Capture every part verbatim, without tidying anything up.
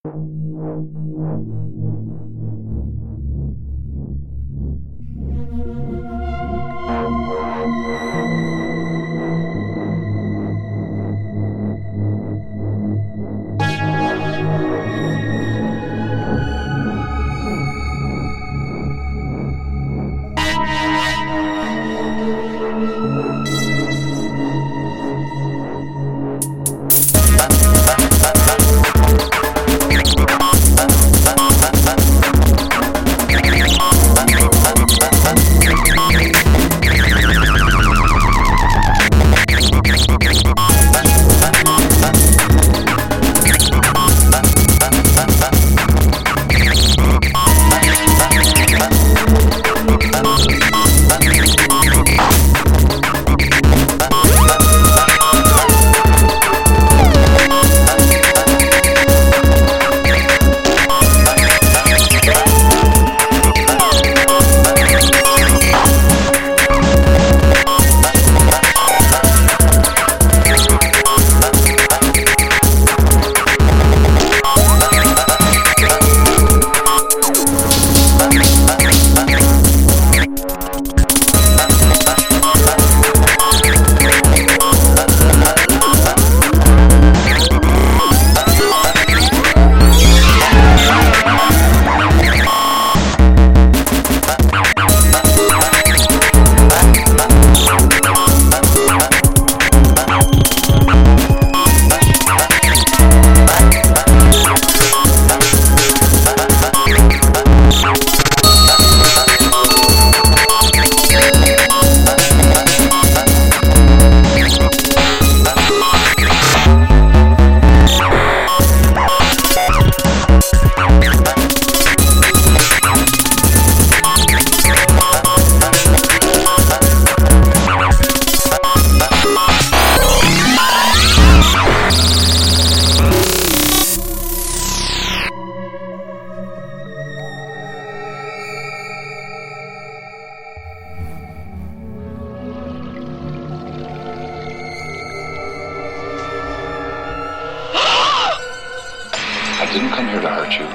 I didn't come here to hurt you.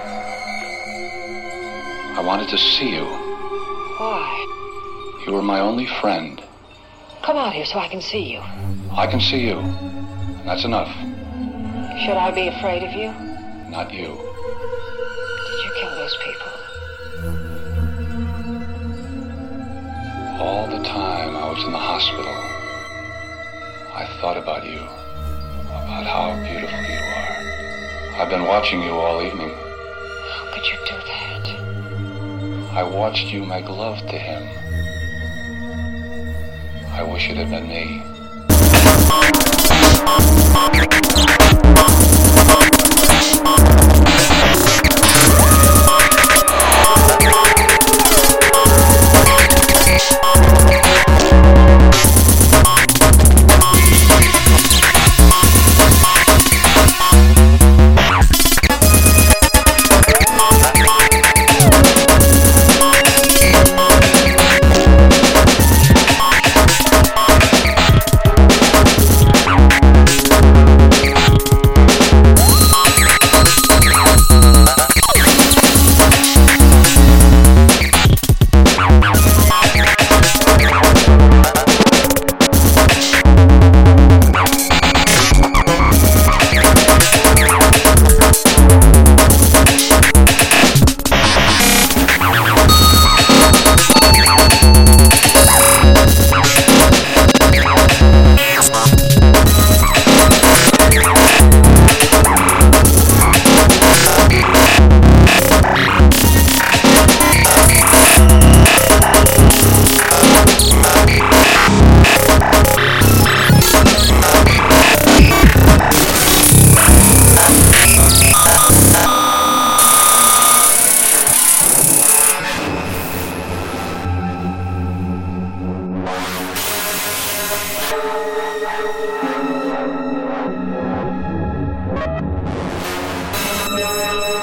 I wanted to see you. Why? You were my only friend. Come out here so I can see you. I can see you. And that's enough. Should I be afraid of you? Not you. Did you kill those people? All the time I was in the hospital, I thought about you. About how beautiful you are. I've been watching you all evening. How could you do that? I watched you make love to him. I wish it had been me. Thank you.